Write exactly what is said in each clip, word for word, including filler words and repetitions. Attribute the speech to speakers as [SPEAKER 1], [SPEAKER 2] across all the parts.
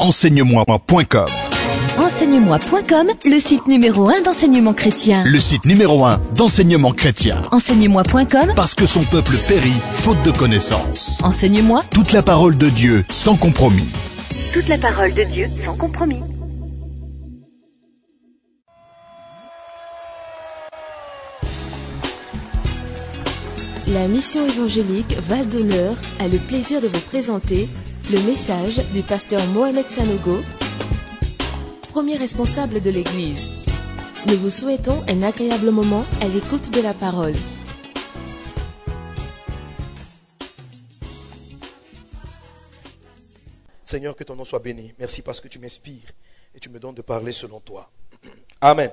[SPEAKER 1] enseigne-moi point com.
[SPEAKER 2] enseigne-moi point com, le site numéro un d'enseignement chrétien.
[SPEAKER 1] Le site numéro un d'enseignement chrétien.
[SPEAKER 2] enseigne-moi point com,
[SPEAKER 1] Parce que son peuple périt faute de connaissances.
[SPEAKER 2] Enseigne-moi.
[SPEAKER 1] Toute la parole de Dieu sans compromis.
[SPEAKER 2] Toute la parole de Dieu sans compromis.
[SPEAKER 3] La mission évangélique Vase d'honneur a le plaisir de vous présenter le message du pasteur Mohamed Sanogo, premier responsable de l'Église. Nous vous souhaitons un agréable moment à l'écoute de la parole.
[SPEAKER 4] Seigneur, que ton nom soit béni. Merci parce que tu m'inspires et tu me donnes de parler selon toi. Amen.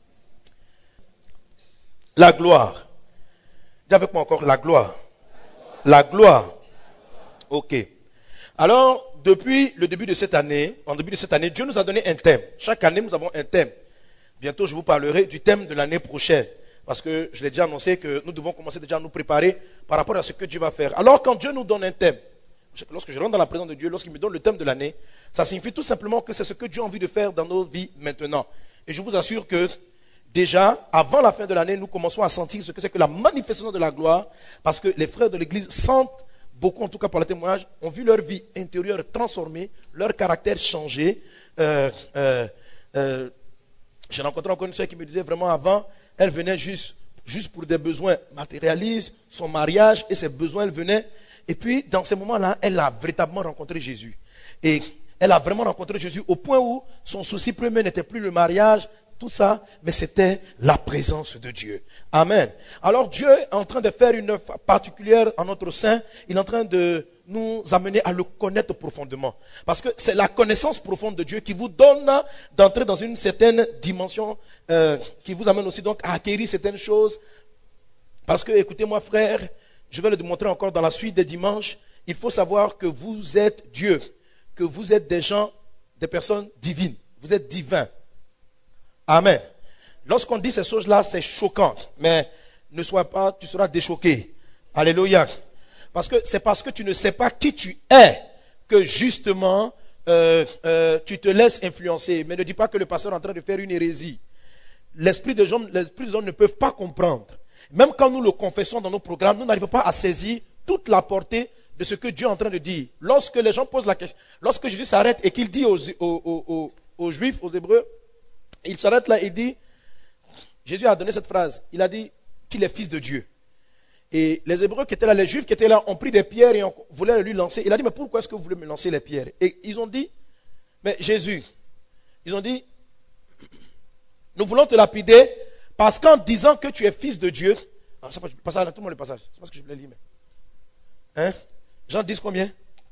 [SPEAKER 4] La gloire. Dis avec moi encore, la gloire. La gloire. Ok. Alors, depuis le début de cette année, en début de cette année, Dieu nous a donné un thème. Chaque année, nous avons un thème. Bientôt, je vous parlerai du thème de l'année prochaine. Parce que je l'ai déjà annoncé que nous devons commencer déjà à nous préparer par rapport à ce que Dieu va faire. Alors, quand Dieu nous donne un thème, lorsque je rentre dans la présence de Dieu, lorsqu'il me donne le thème de l'année, ça signifie tout simplement que c'est ce que Dieu a envie de faire dans nos vies maintenant. Et je vous assure que déjà, avant la fin de l'année, nous commençons à sentir ce que c'est que la manifestation de la gloire, parce que les frères de l'Église sentent, beaucoup en tout cas par le témoignage, ont vu leur vie intérieure transformée, leur caractère changé. Euh, euh, euh, J'ai rencontré encore une soeur qui me disait vraiment avant, elle venait juste, juste pour des besoins matérialistes, son mariage et ses besoins, elle venait. Et puis, dans ces moments-là, elle a véritablement rencontré Jésus. Et elle a vraiment rencontré Jésus au point où son souci premier n'était plus le mariage, tout ça, mais c'était la présence de Dieu. Amen. Alors Dieu est en train de faire une œuvre particulière en notre sein. Il est en train de nous amener à le connaître profondément. Parce que c'est la connaissance profonde de Dieu qui vous donne d'entrer dans une certaine dimension, euh, qui vous amène aussi donc à acquérir certaines choses. Parce que, écoutez-moi frère, je vais le démontrer encore dans la suite des dimanches, il faut savoir que vous êtes Dieu, que vous êtes des gens, des personnes divines. Vous êtes divins. Amen. Lorsqu'on dit ces choses-là, c'est choquant. Mais ne sois pas, tu seras déchoqué. Alléluia. Parce que c'est parce que tu ne sais pas qui tu es que justement euh, euh, tu te laisses influencer. Mais ne dis pas que le pasteur est en train de faire une hérésie. L'esprit des hommes, l'esprit des hommes ne peuvent pas comprendre. Même quand nous le confessons dans nos programmes, nous n'arrivons pas à saisir toute la portée de ce que Dieu est en train de dire. Lorsque les gens posent la question, lorsque Jésus s'arrête et qu'il dit aux, aux, aux, aux, aux Juifs, aux Hébreux, il s'arrête là et dit, Jésus a donné cette phrase, il a dit qu'il est fils de Dieu. Et les Hébreux qui étaient là, les Juifs qui étaient là, ont pris des pierres et on voulait lui lancer. Il a dit, mais pourquoi est-ce que vous voulez me lancer les pierres? Et ils ont dit, mais Jésus, ils ont dit, nous voulons te lapider parce qu'en disant que tu es fils de Dieu, ah, ça, passage, tout le monde le passage, c'est parce que je voulais lire. Mais... Hein? Jean dix combien?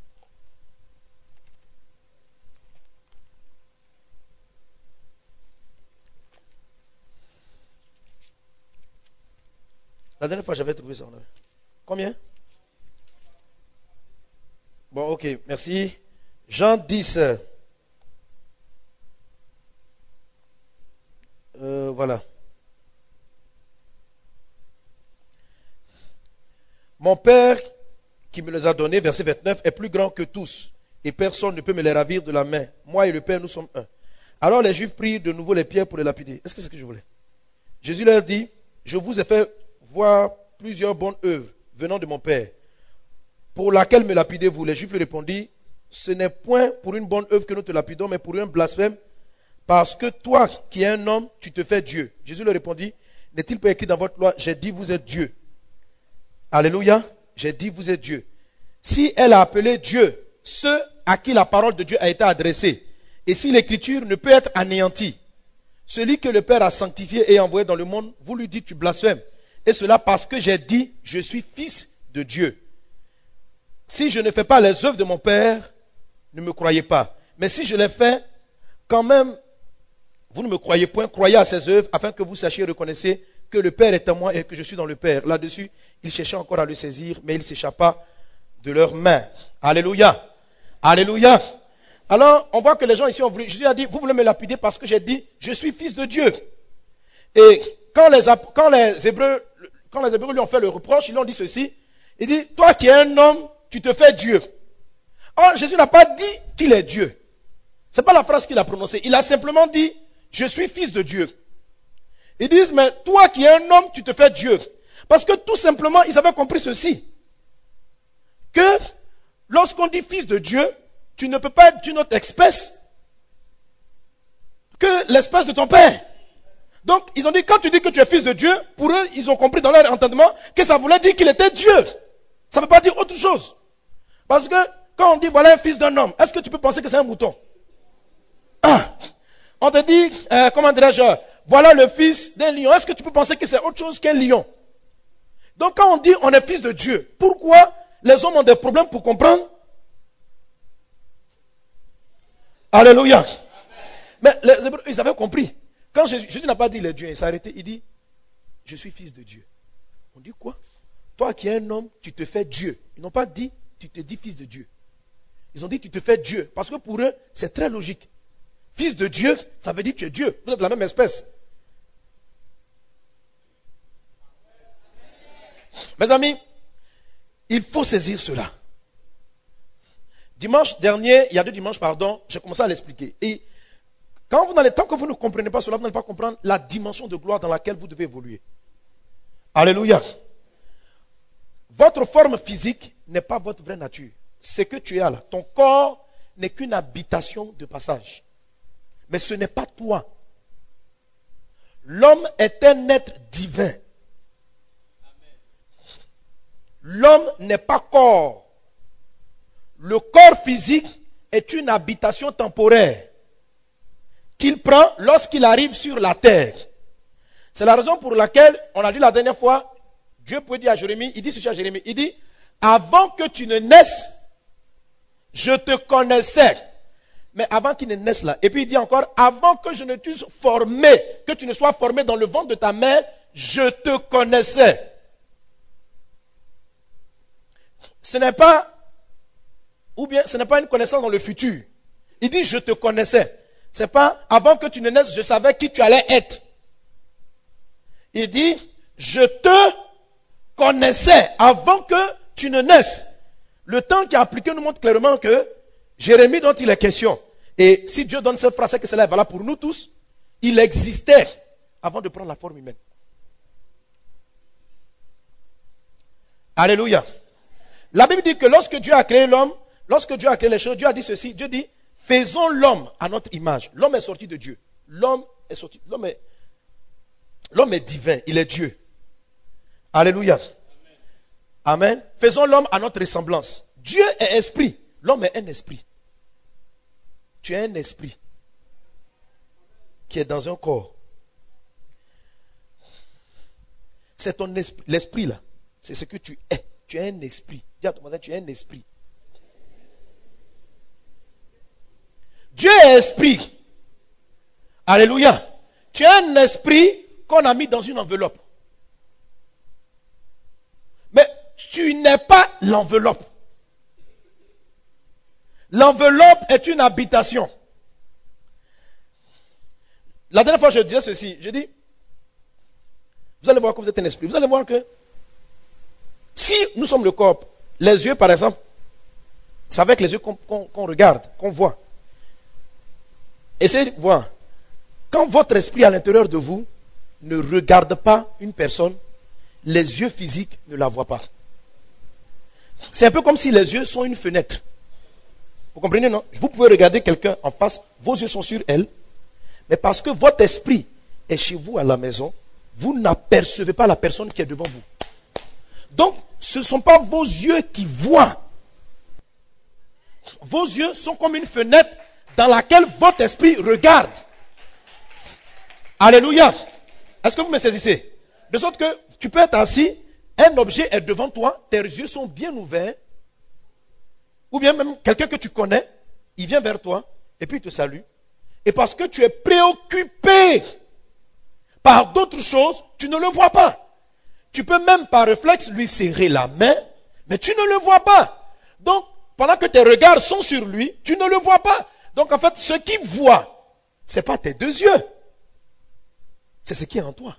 [SPEAKER 4] La dernière fois, j'avais trouvé ça. Combien? Bon, ok, merci. Jean dix. Euh, voilà. Mon Père qui me les a donnés, verset vingt-neuf, est plus grand que tous, et personne ne peut me les ravir de la main. Moi et le Père, nous sommes un. Alors les Juifs prirent de nouveau les pierres pour les lapider. Est-ce que c'est ce que je voulais? Jésus leur dit, je vous ai fait voir plusieurs bonnes œuvres venant de mon Père. Pour laquelle me lapidez-vous? Les Juifs lui répondirent, ce n'est point pour une bonne œuvre que nous te lapidons, mais pour un blasphème, parce que toi qui es un homme, tu te fais Dieu. Jésus leur répondit, n'est-il pas écrit dans votre loi, j'ai dit vous êtes Dieu? Alléluia. J'ai dit vous êtes Dieu. Si elle a appelé Dieu ceux à qui la parole de Dieu a été adressée, et si l'écriture ne peut être anéantie, celui que le Père a sanctifié et envoyé dans le monde, vous lui dites tu blasphèmes. Et cela parce que j'ai dit je suis fils de Dieu. Si je ne fais pas les œuvres de mon Père, ne me croyez pas. Mais si je les fais, quand même, vous ne me croyez point, croyez à ces œuvres afin que vous sachiez et reconnaissiez que le Père est à moi et que je suis dans le Père. Là-dessus, ils cherchaient encore à le saisir, mais il s'échappa de leurs mains. Alléluia. Alléluia. Alors, on voit que les gens ici ont voulu. Jésus a dit, vous voulez me lapider parce que j'ai dit, je suis fils de Dieu. Et quand les, quand les Hébreux, quand les Hébreux lui ont fait le reproche, ils lui ont dit ceci. Il dit, toi qui es un homme, tu te fais Dieu. Or, Jésus n'a pas dit qu'il est Dieu. Ce n'est pas la phrase qu'il a prononcée. Il a simplement dit, je suis fils de Dieu. Ils disent, mais toi qui es un homme, tu te fais Dieu. Parce que tout simplement, ils avaient compris ceci. Que lorsqu'on dit fils de Dieu, tu ne peux pas être d'une autre espèce que l'espèce de ton père. Donc, ils ont dit, quand tu dis que tu es fils de Dieu, pour eux, ils ont compris dans leur entendement que ça voulait dire qu'il était Dieu. Ça ne veut pas dire autre chose. Parce que, quand on dit, voilà un fils d'un homme, est-ce que tu peux penser que c'est un mouton? Ah, on te dit, euh, comment dirais-je, voilà le fils d'un lion. Est-ce que tu peux penser que c'est autre chose qu'un lion? Donc, quand on dit, on est fils de Dieu, pourquoi les hommes ont des problèmes pour comprendre? Alléluia. Amen. Mais les Hébreux, ils avaient compris. Quand Jésus, Jésus n'a pas dit il est Dieu, il s'est arrêté, il dit, je suis fils de Dieu. On dit quoi? Toi qui es un homme, tu te fais Dieu. Ils n'ont pas dit, tu te dis fils de Dieu. Ils ont dit, tu te fais Dieu. Parce que pour eux, c'est très logique. Fils de Dieu, ça veut dire que tu es Dieu. Vous êtes de la même espèce. Mes amis, il faut saisir cela. Dimanche dernier, il y a deux dimanches, pardon, j'ai commencé à l'expliquer. Et quand vous n'allez, tant que vous ne comprenez pas cela, vous n'allez pas comprendre la dimension de gloire dans laquelle vous devez évoluer. Alléluia. Votre forme physique n'est pas votre vraie nature. Ce que tu as là, ton corps n'est qu'une habitation de passage. Mais ce n'est pas toi. L'homme est un être divin. L'homme n'est pas corps. Le corps physique est une habitation temporaire qu'il prend lorsqu'il arrive sur la terre. C'est la raison pour laquelle, on a dit la dernière fois, Dieu peut dire à Jérémie, il dit ceci à Jérémie, il dit, avant que tu ne naisses, je te connaissais. Mais avant qu'il ne naisse là, et puis il dit encore, avant que je ne t'eusse formé, que tu ne sois formé dans le ventre de ta mère, je te connaissais. Ce n'est pas, ou bien ce n'est pas une connaissance dans le futur. Il dit, je te connaissais. C'est pas, avant que tu ne naisses, je savais qui tu allais être. Il dit, je te connaissais avant que tu ne naisses. Le temps qui a appliqué nous montre clairement que Jérémie dont il est question, et si Dieu donne cette phrase, c'est que cela est valable pour nous tous, il existait avant de prendre la forme humaine. Alléluia. La Bible dit que lorsque Dieu a créé l'homme, lorsque Dieu a créé les choses, Dieu a dit ceci, Dieu dit, faisons l'homme à notre image. L'homme est sorti de Dieu. L'homme est sorti, l'homme est, l'homme est divin, il est Dieu. Alléluia. Amen. Amen. Faisons l'homme à notre ressemblance. Dieu est esprit, l'homme est un esprit. Tu es un esprit qui est dans un corps. C'est ton esprit, l'esprit là, c'est ce que tu es. Tu es un esprit. Dis à ton voisin, tu es un esprit. Dieu est esprit. Alléluia. Tu es un esprit qu'on a mis dans une enveloppe. Mais tu n'es pas l'enveloppe. L'enveloppe est une habitation. La dernière fois, je disais ceci. Je dis, vous allez voir que vous êtes un esprit. Vous allez voir que si nous sommes le corps, les yeux par exemple, c'est avec les yeux qu'on qu'on, qu'on regarde, qu'on voit. Essayez de voir. Quand votre esprit à l'intérieur de vous ne regarde pas une personne, les yeux physiques ne la voient pas. C'est un peu comme si les yeux sont une fenêtre. Vous comprenez, non? Vous pouvez regarder quelqu'un en face, vos yeux sont sur elle, mais parce que votre esprit est chez vous à la maison, vous n'apercevez pas la personne qui est devant vous. Donc, ce ne sont pas vos yeux qui voient. Vos yeux sont comme une fenêtre dans laquelle votre esprit regarde. Alléluia. Est-ce que vous me saisissez? De sorte que tu peux être assis, un objet est devant toi, tes yeux sont bien ouverts, ou bien même quelqu'un que tu connais, il vient vers toi, et puis il te salue. Et parce que tu es préoccupé par d'autres choses, tu ne le vois pas. Tu peux même par réflexe lui serrer la main, mais tu ne le vois pas. Donc, pendant que tes regards sont sur lui, tu ne le vois pas. Donc en fait, ce qu'il voit, ce n'est pas tes deux yeux. C'est ce qui est en toi.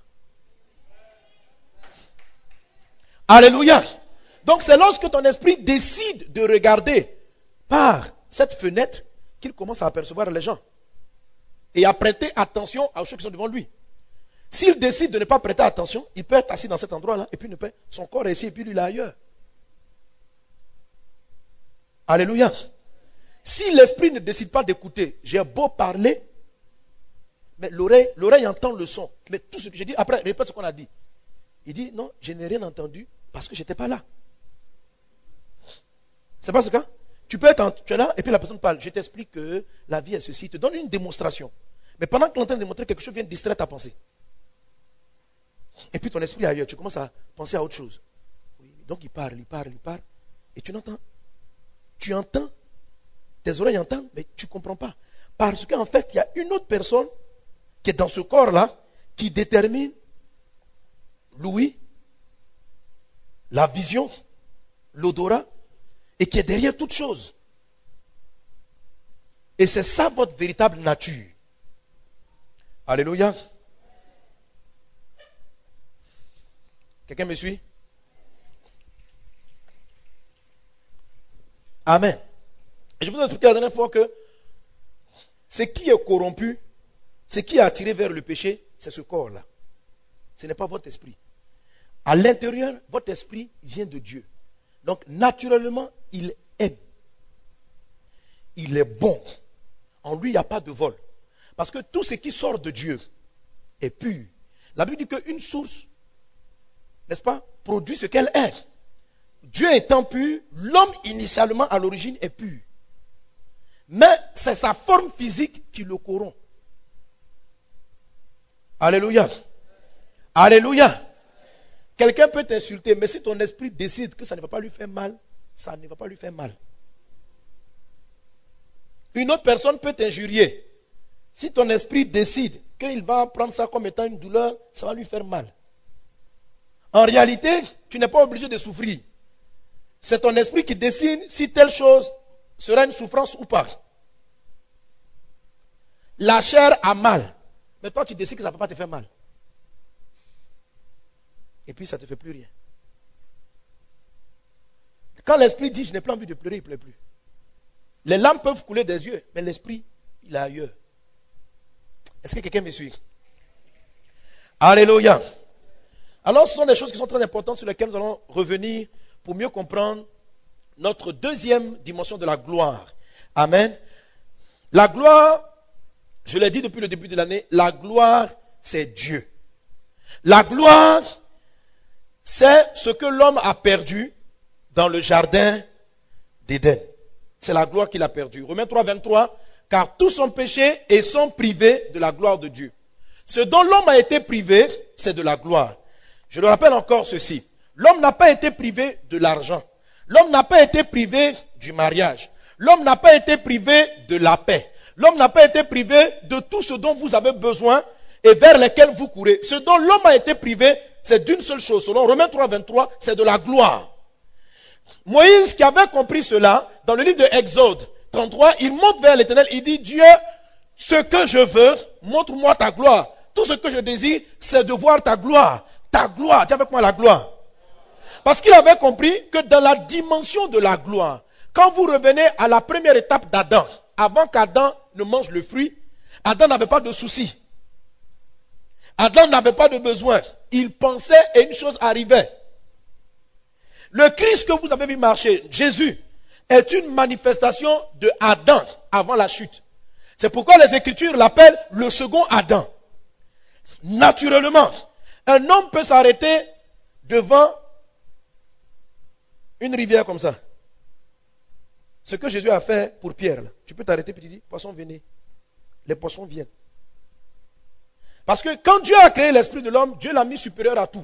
[SPEAKER 4] Alléluia. Donc c'est lorsque ton esprit décide de regarder par cette fenêtre qu'il commence à apercevoir les gens et à prêter attention aux choses qui sont devant lui. S'il décide de ne pas prêter attention, il peut être assis dans cet endroit-là et puis ne peut, son corps est ici et puis lui il est ailleurs. Alléluia. Si l'esprit ne décide pas d'écouter, j'ai beau parler, mais l'oreille, l'oreille entend le son. Mais tout ce que j'ai dit, après, répète ce qu'on a dit. Il dit, non, je n'ai rien entendu parce que je n'étais pas là. C'est pas ce cas? Tu peux être en, tu es là et puis la personne parle. Je t'explique que la vie est ceci. Il te donne une démonstration. Mais pendant qu'il est en train de démontrer quelque chose, vient distraire ta pensée. Et puis ton esprit est ailleurs. Tu commences à penser à autre chose. Oui, donc il parle, il parle, il parle. Et tu n'entends. Tu entends. Tes oreilles entendent, mais tu ne comprends pas. Parce qu'en fait, il y a une autre personne qui est dans ce corps-là, qui détermine l'ouïe, la vision, l'odorat, et qui est derrière toute chose. Et c'est ça votre véritable nature. Alléluia. Quelqu'un me suit? Amen. Et je vous ai expliqué la dernière fois que ce qui est corrompu, ce qui est attiré vers le péché, c'est ce corps-là. Ce n'est pas votre esprit. À l'intérieur, votre esprit vient de Dieu. Donc, naturellement, il aime. Il est bon. En lui, il n'y a pas de vol. Parce que tout ce qui sort de Dieu est pur. La Bible dit qu'une source, n'est-ce pas, produit ce qu'elle est. Dieu étant pur, l'homme initialement à l'origine est pur. Mais c'est sa forme physique qui le corrompt. Alléluia. Alléluia. Quelqu'un peut t'insulter, mais si ton esprit décide que ça ne va pas lui faire mal, ça ne va pas lui faire mal. Une autre personne peut t'injurier. Si ton esprit décide qu'il va prendre ça comme étant une douleur, ça va lui faire mal. En réalité, tu n'es pas obligé de souffrir. C'est ton esprit qui décide si telle chose sera une souffrance ou pas. La chair a mal. Mais toi, tu décides que ça ne va pas te faire mal. Et puis, ça ne te fait plus rien. Quand l'esprit dit, je n'ai plus envie de pleurer, il ne pleure plus. Les larmes peuvent couler des yeux, mais l'esprit, il est ailleurs. Est-ce que quelqu'un me suit? Alléluia. Alors, ce sont des choses qui sont très importantes sur lesquelles nous allons revenir pour mieux comprendre notre deuxième dimension de la gloire. Amen. La gloire, je l'ai dit depuis le début de l'année, la gloire, c'est Dieu. La gloire, c'est ce que l'homme a perdu dans le jardin d'Éden. C'est la gloire qu'il a perdue. Romains trois, vingt-trois, car tous ont péché et sont privés de la gloire de Dieu. Ce dont l'homme a été privé, c'est de la gloire. Je le rappelle encore ceci. L'homme n'a pas été privé de l'argent. L'homme n'a pas été privé du mariage. L'homme n'a pas été privé de la paix. L'homme n'a pas été privé de tout ce dont vous avez besoin et vers lesquels vous courez. Ce dont l'homme a été privé, c'est d'une seule chose. Selon Romains trois, vingt-trois, c'est de la gloire. Moïse, qui avait compris cela, dans le livre de Exode trente-trois, il monte vers l'Éternel, il dit, Dieu, ce que je veux, montre-moi ta gloire. Tout ce que je désire, c'est de voir ta gloire. Ta gloire, dis avec moi la gloire. Parce qu'il avait compris que dans la dimension de la gloire, quand vous revenez à la première étape d'Adam, avant qu'Adam ne mange le fruit, Adam n'avait pas de soucis. Adam n'avait pas de besoin. Il pensait et une chose arrivait. Le Christ que vous avez vu marcher, Jésus, est une manifestation de Adam avant la chute. C'est pourquoi les Écritures l'appellent le second Adam. Naturellement, un homme peut s'arrêter devant une rivière comme ça. Ce que Jésus a fait pour Pierre, là. Tu peux t'arrêter et tu dis, poissons, venez. Les poissons viennent. Parce que quand Dieu a créé l'esprit de l'homme, Dieu l'a mis supérieur à tout.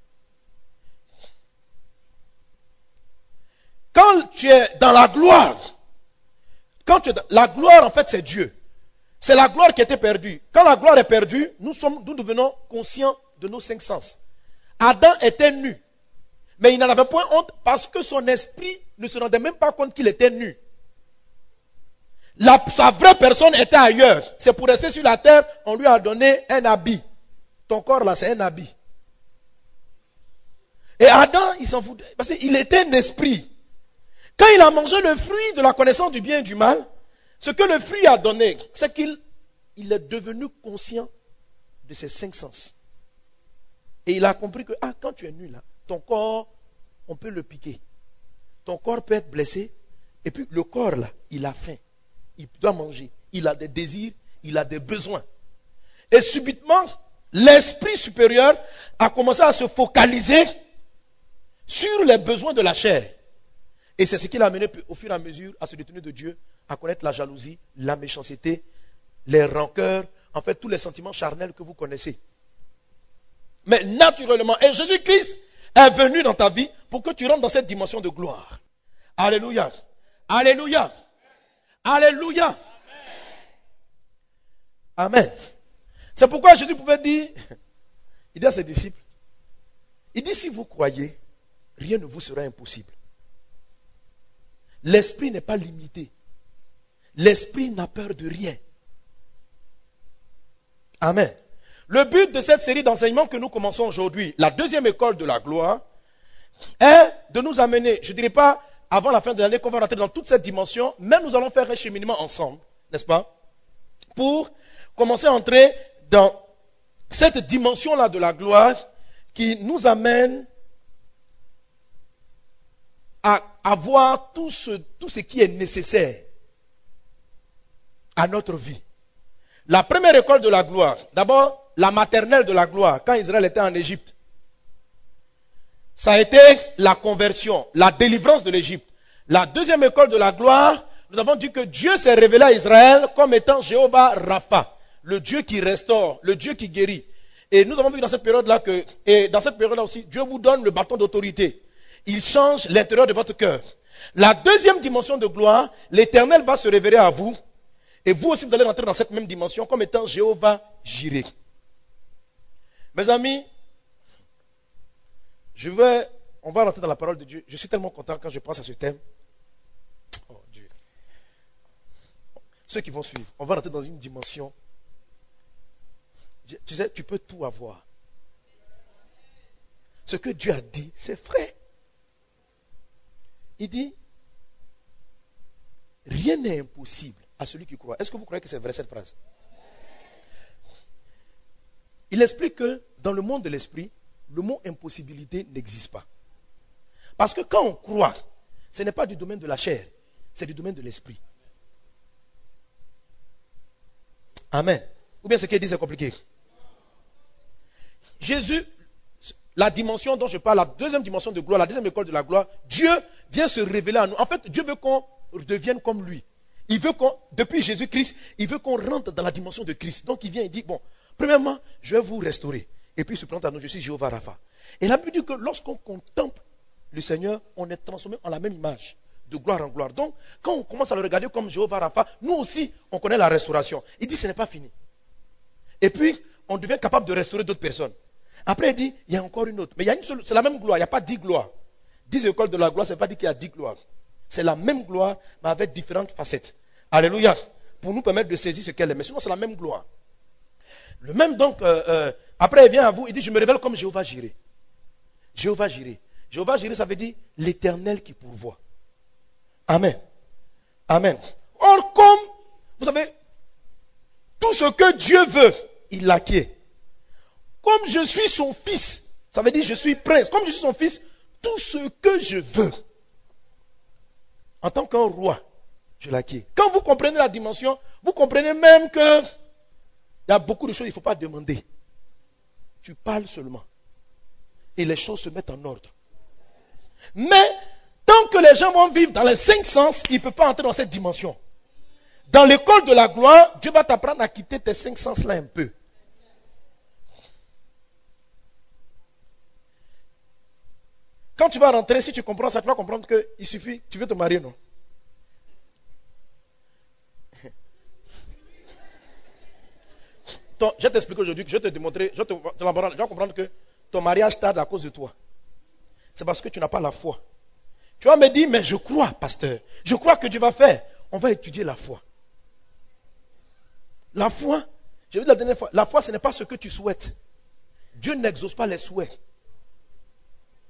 [SPEAKER 4] Quand tu es dans la gloire, quand tu es dans, la gloire en fait c'est Dieu. C'est la gloire qui était perdue. Quand la gloire est perdue, nous, sommes, nous devenons conscients de nos cinq sens. Adam était nu. Mais il n'en avait point honte parce que son esprit ne se rendait même pas compte qu'il était nu. La, sa vraie personne était ailleurs. C'est pour rester sur la terre, on lui a donné un habit. Ton corps là, c'est un habit. Et Adam, il s'en foutait. Parce qu'il était un esprit. Quand il a mangé le fruit de la connaissance du bien et du mal, Ce que le fruit a donné, c'est qu'il il est devenu conscient de ses cinq sens. Et il a compris que ah, quand tu es nu là, ton corps, on peut le piquer. Ton corps peut être blessé. Et puis le corps là, il a faim. Il doit manger. Il a des désirs. Il a des besoins. Et subitement, l'esprit supérieur a commencé à se focaliser sur les besoins de la chair. Et c'est ce qui l'a amené au fur et à mesure à se détourner de Dieu, à connaître la jalousie, la méchanceté, les rancœurs, en fait tous les sentiments charnels que vous connaissez. Mais naturellement, et Jésus-Christ est venu dans ta vie pour que tu rentres dans cette dimension de gloire. Alléluia. Alléluia. Alléluia. Amen. C'est pourquoi Jésus pouvait dire, il dit à ses disciples, il dit si vous croyez, rien ne vous sera impossible. L'esprit n'est pas limité. L'esprit n'a peur de rien. Amen. Le but de cette série d'enseignements que nous commençons aujourd'hui, la deuxième école de la gloire, est de nous amener, je ne dirais pas avant la fin de l'année qu'on va rentrer dans toute cette dimension, mais nous allons faire un cheminement ensemble, n'est-ce pas, pour commencer à entrer dans cette dimension-là de la gloire qui nous amène à avoir tout ce, tout ce qui est nécessaire à notre vie. La première école de la gloire, d'abord la maternelle de la gloire, quand Israël était en Égypte, ça a été la conversion, la délivrance de l'Égypte. La deuxième école de la gloire, nous avons dit que Dieu s'est révélé à Israël comme étant Jéhovah Rapha, le Dieu qui restaure, le Dieu qui guérit. Et nous avons vu dans cette période-là que, et dans cette période-là aussi, Dieu vous donne le bâton d'autorité. Il change l'intérieur de votre cœur. La deuxième dimension de gloire, l'Éternel va se révéler à vous. Et vous aussi, vous allez rentrer dans cette même dimension comme étant Jéhovah Jireh. Mes amis, je vais, on va rentrer dans la parole de Dieu. Je suis tellement content quand je pense à ce thème. Oh Dieu. Ceux qui vont suivre, on va rentrer dans une dimension. Tu sais, tu peux tout avoir. Ce que Dieu a dit, c'est vrai. Il dit, rien n'est impossible à celui qui croit. Est-ce que vous croyez que c'est vrai cette phrase? Il explique que dans le monde de l'esprit, le mot impossibilité n'existe pas. Parce que quand on croit, ce n'est pas du domaine de la chair, c'est du domaine de l'esprit. Amen. Ou bien ce qu'il dit, c'est compliqué. Jésus, la dimension dont je parle, la deuxième dimension de gloire, la deuxième école de la gloire, Dieu vient se révéler à nous. En fait, Dieu veut qu'on devienne comme lui. Il veut qu'on, depuis Jésus-Christ, il veut qu'on rentre dans la dimension de Christ. Donc il vient et dit, bon, premièrement, je vais vous restaurer. Et puis il se présente à nous, je suis Jéhovah Rapha. Et la Bible dit que lorsqu'on contemple le Seigneur, on est transformé en la même image, de gloire en gloire. Donc, quand on commence à le regarder comme Jéhovah Rapha, nous aussi, on connaît la restauration. Il dit, ce n'est pas fini. Et puis, on devient capable de restaurer d'autres personnes. Après, il dit, il y a encore une autre. Mais il y a une seule, c'est la même gloire, il n'y a pas dix gloires. Dix écoles de la gloire, ce n'est pas dit qu'il y a dix gloires. C'est la même gloire, mais avec différentes facettes. Alléluia. Pour nous permettre de saisir ce qu'elle est. Mais sinon, c'est la même gloire. Le même donc, euh, euh, après il vient à vous, il dit, je me révèle comme Jéhovah Jireh. Jéhovah Jireh. Jéhovah Jireh, ça veut dire l'Éternel qui pourvoit. Amen. Amen. Or, comme, vous savez, tout ce que Dieu veut, il l'acquiert. Comme je suis son fils, ça veut dire je suis prince. Comme je suis son fils, tout ce que je veux, en tant qu'un roi, je l'acquiers. Quand vous comprenez la dimension, vous comprenez même que il y a beaucoup de choses, il ne faut pas demander. Tu parles seulement. Et les choses se mettent en ordre. Mais, tant que les gens vont vivre dans les cinq sens, ils ne peuvent pas entrer dans cette dimension. Dans l'école de la gloire, Dieu va t'apprendre à quitter tes cinq sens-là un peu. Quand tu vas rentrer, si tu comprends ça, tu vas comprendre qu'il suffit, tu veux te marier, non? Ton, je vais t'expliquer aujourd'hui, je vais te démontrer, je vais, te, tu vas comprendre que ton mariage tarde à cause de toi. C'est parce que tu n'as pas la foi. Tu vas me dire, mais je crois, pasteur. Je crois que Dieu va faire. On va étudier la foi. La foi, j'ai vu la dernière fois, la foi, ce n'est pas ce que tu souhaites. Dieu n'exauce pas les souhaits.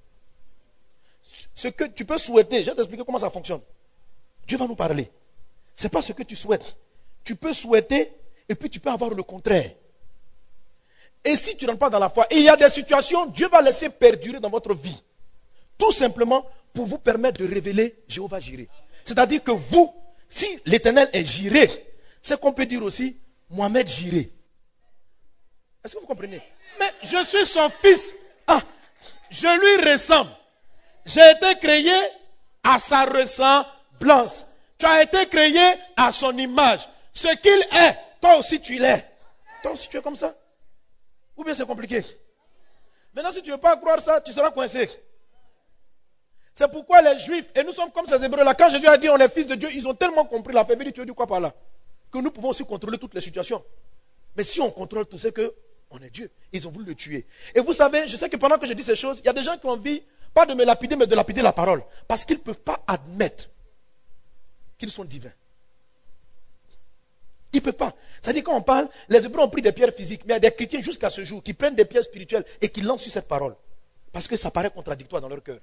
[SPEAKER 4] Ce que tu peux souhaiter, je vais t'expliquer comment ça fonctionne. Dieu va nous parler. Ce n'est pas ce que tu souhaites. Tu peux souhaiter et puis tu peux avoir le contraire. Et si tu ne rentres pas dans la foi, et il y a des situations, Dieu va laisser perdurer dans votre vie. Tout simplement pour vous permettre de révéler Jéhovah Jireh. C'est-à-dire que vous, si l'Éternel est Jireh, c'est qu'on peut dire aussi Mohamed Jireh. Est-ce que vous comprenez? Mais je suis son fils. Ah, je lui ressemble. J'ai été créé à sa ressemblance. Tu as été créé à son image. Ce qu'il est, toi aussi tu l'es. Toi aussi tu es comme ça. Ou bien c'est compliqué. Maintenant si tu ne veux pas croire ça, tu seras coincé. C'est pourquoi les Juifs, et nous sommes comme ces Hébreux-là, quand Jésus a dit on est fils de Dieu, ils ont tellement compris la faiblesse. Tu veux dire quoi par là? Que nous pouvons aussi contrôler toutes les situations. Mais si on contrôle tout, c'est que on est Dieu. Ils ont voulu le tuer. Et vous savez, je sais que pendant que je dis ces choses, il y a des gens qui ont envie, pas de me lapider, mais de lapider la parole. Parce qu'ils ne peuvent pas admettre qu'ils sont divins. Ils ne peuvent pas. C'est-à-dire quand on parle, les Hébreux ont pris des pierres physiques, mais il y a des chrétiens jusqu'à ce jour qui prennent des pierres spirituelles et qui lancent sur cette parole. Parce que ça paraît contradictoire dans leur cœur.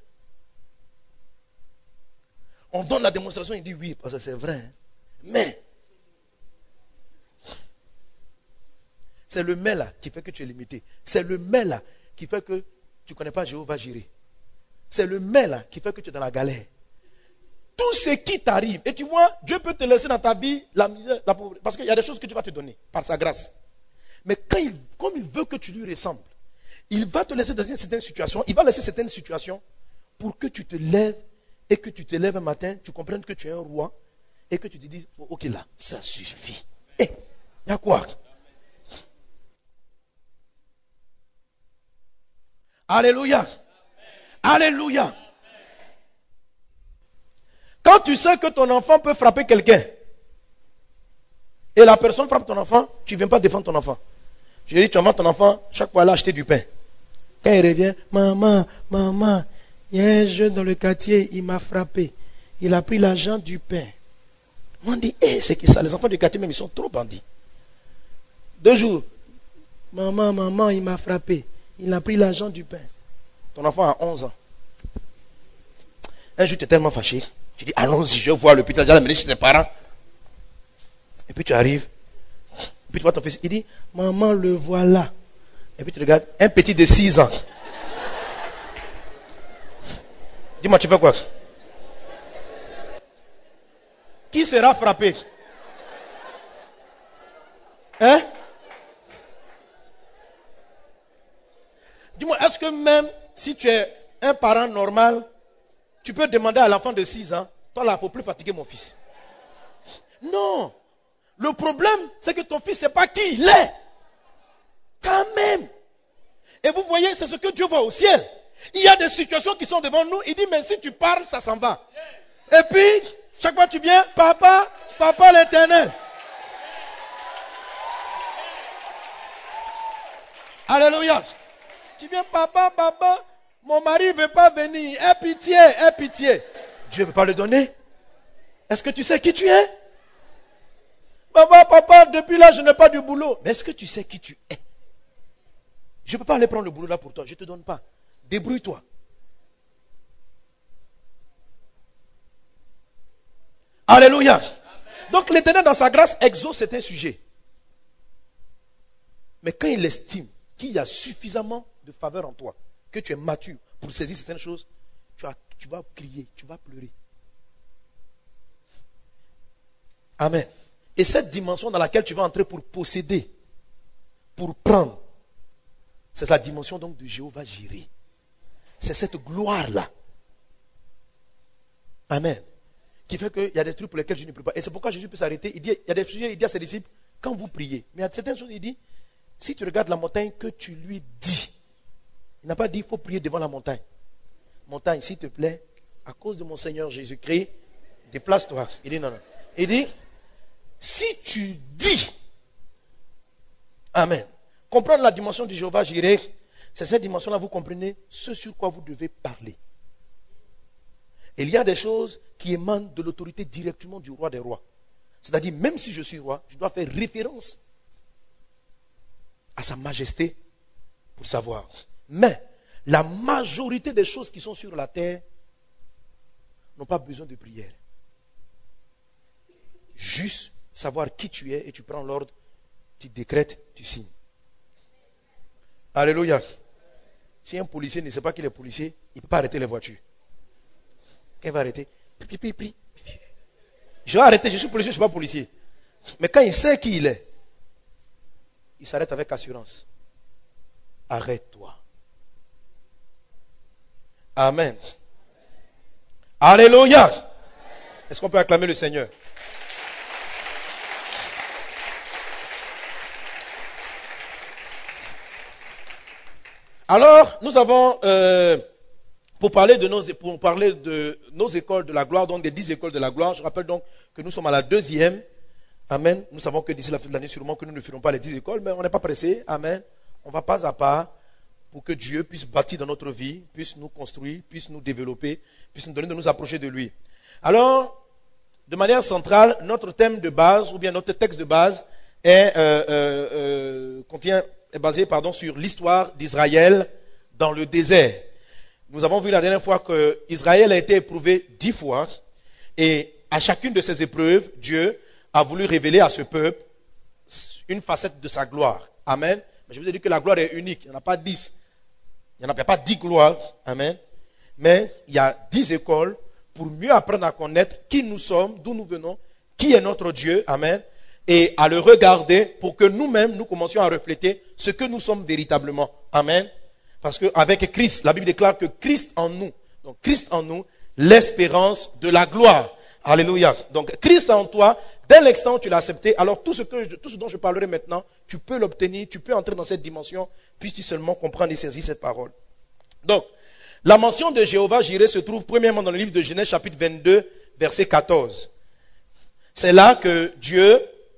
[SPEAKER 4] On donne la démonstration, il dit oui, parce que c'est vrai. Hein. Mais, c'est le mais là qui fait que tu es limité. C'est le mais là qui fait que tu ne connais pas Jéhovah Jireh. C'est le mais là qui fait que tu es dans la galère. Tout ce qui t'arrive, et tu vois, Dieu peut te laisser dans ta vie la misère, la pauvreté, parce qu'il y a des choses que Dieu va te donner par sa grâce. Mais quand il, comme il veut que tu lui ressembles, il va te laisser dans une certaine situation, il va laisser certaines situations pour que tu te lèves et que tu te lèves un matin, tu comprennes que tu es un roi et que tu te dises, oh, ok là, ça suffit. Eh, il y a quoi? Alléluia. Alléluia. Quand tu sais que ton enfant peut frapper quelqu'un et la personne frappe ton enfant, tu ne viens pas défendre ton enfant. Je dis, tu envoies ton enfant, chaque fois là, acheter du pain. Quand il revient, maman, maman, il y a un jeune dans le quartier, il m'a frappé. Il a pris l'argent du pain. On dit, eh, c'est qui ça? Les enfants du quartier même, ils sont trop bandits. Deux jours, maman, maman, il m'a frappé. Il a pris l'argent du pain. Ton enfant a onze ans. Un jour, tu es tellement fâché. Tu dis, allons-y, je vais voir le putain, j'ai amené chez tes parents. Et puis tu arrives. Et puis tu vois ton fils, il dit, maman, le voilà. Et puis tu regardes, un petit de six ans. Dis-moi, tu fais quoi? Qui sera frappé? Hein? Dis-moi, est-ce que même si tu es un parent normal, tu peux demander à l'enfant de six ans, toi là, il ne faut plus fatiguer mon fils. Non. Le problème, c'est que ton fils ne sait pas qui il est. Quand même. Et vous voyez, c'est ce que Dieu voit au ciel. Il y a des situations qui sont devant nous. Il dit, mais si tu parles, ça s'en va. Et puis, chaque fois que tu viens, papa, papa l'Éternel. Alléluia. Tu viens, papa, papa, mon mari ne veut pas venir. Aie pitié, aie pitié. Dieu ne veut pas le donner. Est-ce que tu sais qui tu es? Papa, papa, depuis là, je n'ai pas de boulot. Mais est-ce que tu sais qui tu es? Je ne peux pas aller prendre le boulot là pour toi. Je ne te donne pas. Débrouille-toi. Alléluia. Donc l'Éternel, dans sa grâce, exauce certains sujets. Mais quand il estime qu'il y a suffisamment de faveur en toi, que tu es mature pour saisir certaines choses, tu, as, tu vas crier, tu vas pleurer. Amen. Et cette dimension dans laquelle tu vas entrer pour posséder, pour prendre, c'est la dimension donc de Jéhovah Jireh. C'est cette gloire-là. Amen. Qui fait qu'il y a des trucs pour lesquels je ne prie pas. Et c'est pourquoi Jésus peut s'arrêter. Il dit, il y a des sujets, il dit à ses disciples, quand vous priez, mais il y a certaines choses, il dit, si tu regardes la montagne que tu lui dis, il n'a pas dit, il faut prier devant la montagne. Montagne, s'il te plaît, à cause de mon Seigneur Jésus-Christ, déplace-toi. Il dit non, non. Il dit, si tu dis, Amen. Comprendre la dimension de Jéhovah Jireh, c'est cette dimension-là, vous comprenez ce sur quoi vous devez parler. Il y a des choses qui émanent de l'autorité directement du roi des rois. C'est-à-dire, même si je suis roi, je dois faire référence à sa majesté pour savoir. Mais la majorité des choses qui sont sur la terre n'ont pas besoin de prière. juste savoir qui tu es et tu prends l'ordre, tu décrètes, tu signes. Alléluia. Si un policier ne sait pas qu'il est policier, il ne peut pas arrêter les voitures. Quand il va arrêter, pri, pri, pri. Je vais arrêter, je suis policier, je ne suis pas policier. Mais quand il sait qui il est, il s'arrête avec assurance. Arrête-toi. Amen. Alléluia. Est-ce qu'on peut acclamer le Seigneur? Alors, nous avons, euh, pour, parler de nos, pour parler de nos écoles de la gloire, donc des dix écoles de la gloire, je rappelle donc que nous sommes à la deuxième. Amen. Nous savons que d'ici la fin de l'année, sûrement que nous ne ferons pas les dix écoles, mais on n'est pas pressé. Amen. On va pas à pas pour que Dieu puisse bâtir dans notre vie, puisse nous construire, puisse nous développer, puisse nous donner de nous approcher de lui. Alors, de manière centrale, notre thème de base, ou bien notre texte de base, est, euh, euh, euh, contient, est basé pardon, sur l'histoire d'Israël dans le désert. Nous avons vu la dernière fois que Israël a été éprouvé dix fois, et à chacune de ces épreuves, Dieu a voulu révéler à ce peuple une facette de sa gloire. Amen. Mais je vous ai dit que la gloire est unique. Il n'y en a pas dix. Il n'y en a pas dix gloires. Amen. Mais il y a dix écoles pour mieux apprendre à connaître qui nous sommes, d'où nous venons, qui est notre Dieu. Amen. Et à le regarder pour que nous-mêmes, nous commencions à refléter ce que nous sommes véritablement. Amen. Parce qu'avec Christ, la Bible déclare que Christ en nous, donc Christ en nous, l'espérance de la gloire. Alléluia. Donc Christ en toi, dès l'instant où tu l'as accepté, alors tout ce, que je, tout ce dont je parlerai maintenant, tu peux l'obtenir, tu peux entrer dans cette dimension, puisses-tu seulement comprendre et saisir cette parole. Donc, la mention de Jéhovah Jireh se trouve premièrement dans le livre de Genèse chapitre vingt-deux, verset quatorze. C'est là que Dieu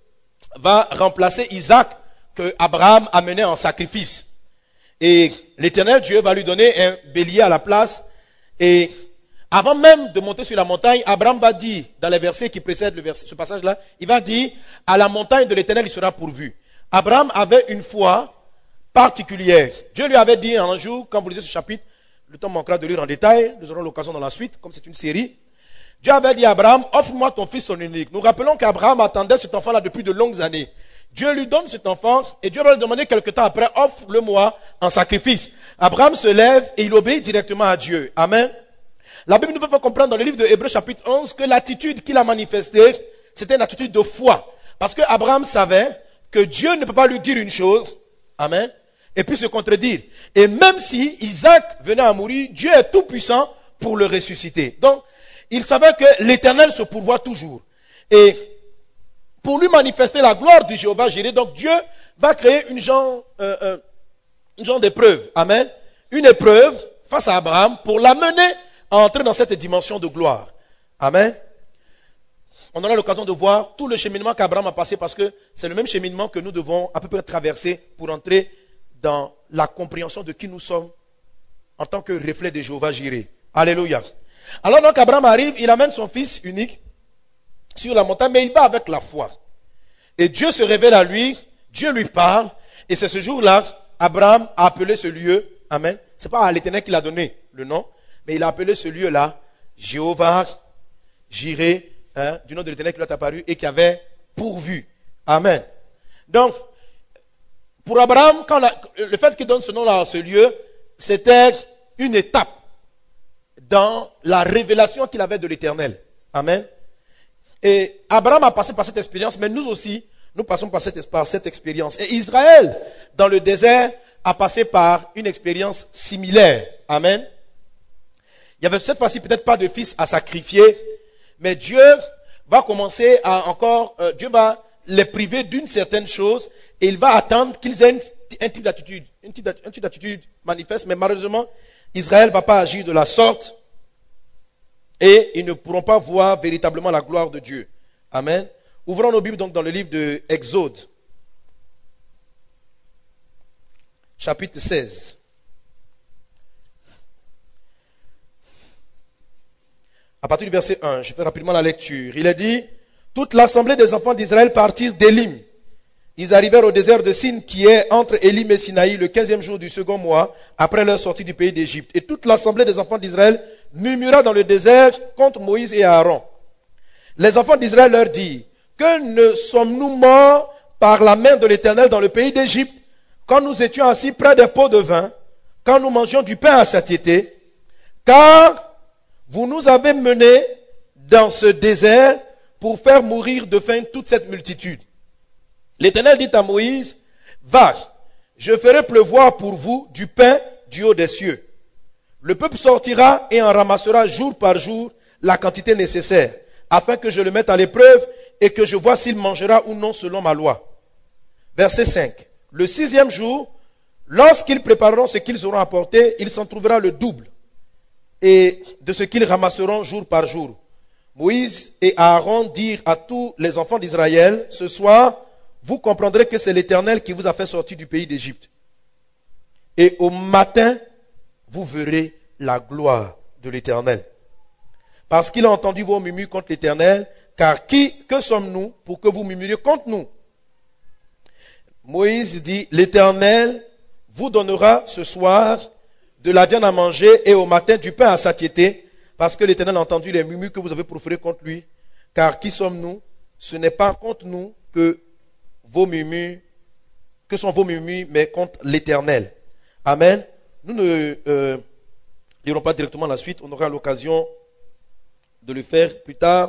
[SPEAKER 4] va remplacer Isaac que Abraham a mené en sacrifice. Et l'Éternel Dieu va lui donner un bélier à la place. Et avant même de monter sur la montagne, Abraham va dire, dans les versets qui précèdent le verset, ce passage-là, il va dire, à la montagne de l'Éternel, il sera pourvu. Abraham avait une foi particulière. Dieu lui avait dit un jour, quand vous lisez ce chapitre, le temps manquera de lire en détail, nous aurons l'occasion dans la suite, comme c'est une série. Dieu avait dit à Abraham, offre-moi ton fils, ton unique. Nous rappelons qu'Abraham attendait cet enfant-là depuis de longues années. Dieu lui donne cet enfant et Dieu va lui demander quelque temps après, offre-le-moi en sacrifice. Abraham se lève et il obéit directement à Dieu. Amen. La Bible nous fait comprendre dans le livre de Hébreux chapitre onze que l'attitude qu'il a manifestée, c'était une attitude de foi. Parce que Abraham savait que Dieu ne peut pas lui dire une chose, amen, et puis se contredire. Et même si Isaac venait à mourir, Dieu est tout puissant pour le ressusciter. Donc, il savait que l'Éternel se pourvoit toujours. Et pour lui manifester la gloire de Jéhovah Jireh, donc Dieu va créer une genre, euh, euh, une genre d'épreuve, amen, une épreuve face à Abraham pour l'amener à entrer dans cette dimension de gloire. Amen. On aura l'occasion de voir tout le cheminement qu'Abraham a passé parce que c'est le même cheminement que nous devons à peu près traverser pour entrer dans la compréhension de qui nous sommes en tant que reflet de Jéhovah Jireh. Alléluia. Alors donc Abraham arrive, il amène son fils unique sur la montagne, mais il va avec la foi. Et Dieu se révèle à lui, Dieu lui parle, et c'est ce jour-là, Abraham a appelé ce lieu, amen, c'est pas à l'Éternel qu'il a donné le nom, mais il a appelé ce lieu-là, Jéhovah Jireh, hein, du nom de l'Éternel qui lui est apparu et qui avait pourvu. Amen. Donc, pour Abraham, quand la, le fait qu'il donne ce nom-là à ce lieu, c'était une étape dans la révélation qu'il avait de l'Éternel. Amen. Et Abraham a passé par cette expérience, mais nous aussi, nous passons par cette, par cette expérience. Et Israël, dans le désert, a passé par une expérience similaire. Amen. Il y avait cette fois-ci peut-être pas de fils à sacrifier, mais Dieu va commencer à encore, euh, Dieu va les priver d'une certaine chose et il va attendre qu'ils aient un type d'attitude, un type d'attitude manifeste, mais malheureusement, Israël ne va pas agir de la sorte et ils ne pourront pas voir véritablement la gloire de Dieu. Amen. Ouvrons nos Bibles donc dans le livre de Exode, chapitre seize. À partir du verset un, je fais rapidement la lecture. Il est dit, toute l'assemblée des enfants d'Israël partirent d'Élim. Ils arrivèrent au désert de Sin qui est entre Élim et Sinaï le quinzième jour du second mois après leur sortie du pays d'Égypte. Et toute l'assemblée des enfants d'Israël murmura dans le désert contre Moïse et Aaron. Les enfants d'Israël leur dirent, que ne sommes-nous morts par la main de l'Éternel dans le pays d'Égypte, quand nous étions assis près des pots de vin, quand nous mangions du pain à satiété, car vous nous avez menés dans ce désert pour faire mourir de faim toute cette multitude. L'Éternel dit à Moïse, va, je ferai pleuvoir pour vous du pain du haut des cieux. Le peuple sortira et en ramassera jour par jour la quantité nécessaire, afin que je le mette à l'épreuve et que je vois s'il mangera ou non selon ma loi. Verset cinq. Le sixième jour, lorsqu'ils prépareront ce qu'ils auront apporté, il s'en trouvera le double et de ce qu'ils ramasseront jour par jour. Moïse et Aaron dirent à tous les enfants d'Israël, ce soir, vous comprendrez que c'est l'Éternel qui vous a fait sortir du pays d'Égypte. Et au matin, vous verrez la gloire de l'Éternel. Parce qu'il a entendu vos murmures contre l'Éternel, car qui, que sommes-nous pour que vous murmuriez contre nous? Moïse dit, l'Éternel vous donnera ce soir de la viande à manger et au matin du pain à satiété, parce que l'Éternel a entendu les murmures que vous avez proférés contre lui. Car qui sommes-nous? Ce n'est pas contre nous que vos murmures, que sont vos murmures, mais contre l'Éternel. Amen. Nous ne euh, lirons pas directement la suite, on aura l'occasion de le faire plus tard.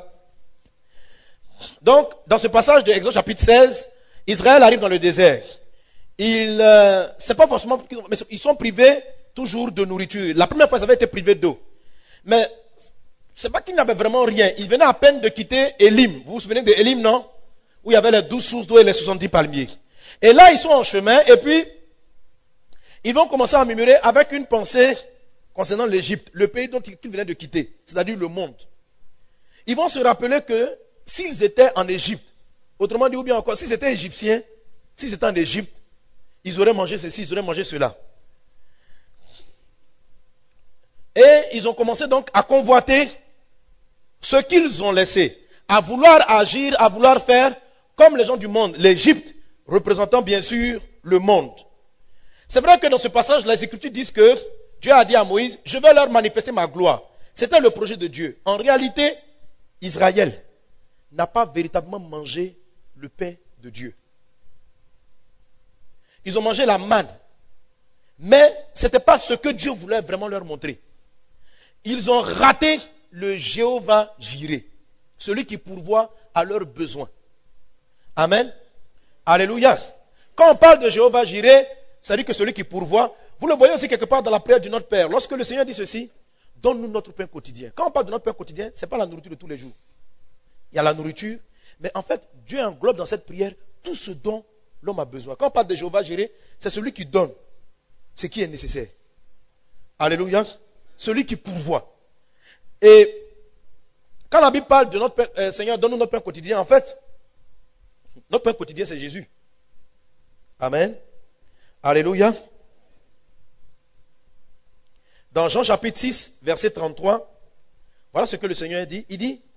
[SPEAKER 4] Donc, dans ce passage de Exode chapitre seize, Israël arrive dans le désert. Ils, euh, c'est pas forcément, mais ils sont privés toujours de nourriture. La première fois, ils avaient été privés d'eau. Mais c'est pas qu'ils n'avaient vraiment rien. Ils venaient à peine de quitter Élim. Vous vous souvenez de Élim, non? Où il y avait les douze sources d'eau et les soixante-dix palmiers. Et là, ils sont en chemin et puis, ils vont commencer à murmurer avec une pensée concernant l'Égypte, le pays dont ils venaient de quitter, c'est-à-dire le monde. Ils vont se rappeler que s'ils étaient en Égypte, autrement dit, ou bien encore, s'ils étaient égyptiens, s'ils étaient en Égypte, ils auraient mangé ceci, ils auraient mangé cela. Et ils ont commencé donc à convoiter ce qu'ils ont laissé, à vouloir agir, à vouloir faire comme les gens du monde, l'Égypte représentant bien sûr le monde. C'est vrai que dans ce passage, les Écritures disent que Dieu a dit à Moïse, je vais leur manifester ma gloire. C'était le projet de Dieu. En réalité, Israël n'a pas véritablement mangé le pain de Dieu. Ils ont mangé la manne. Mais ce n'était pas ce que Dieu voulait vraiment leur montrer. Ils ont raté le Jéhovah Jireh, celui qui pourvoit à leurs besoins. Amen. Alléluia. Quand on parle de Jéhovah Jireh, c'est-à-dire que celui qui pourvoit, vous le voyez aussi quelque part dans la prière du Notre Père. Lorsque le Seigneur dit ceci, donne-nous notre pain quotidien. Quand on parle de notre pain quotidien, ce n'est pas la nourriture de tous les jours. Il y a la nourriture, mais en fait, Dieu englobe dans cette prière tout ce dont l'homme a besoin. Quand on parle de Jéhovah Jireh, c'est celui qui donne ce qui est nécessaire. Alléluia. Celui qui pourvoit. Et quand la Bible parle de notre pain, euh, Seigneur, donne-nous notre pain quotidien, en fait, notre pain quotidien, c'est Jésus. Amen. Alléluia. Dans Jean chapitre six, verset trente-trois, voilà ce que le Seigneur dit. Il dit,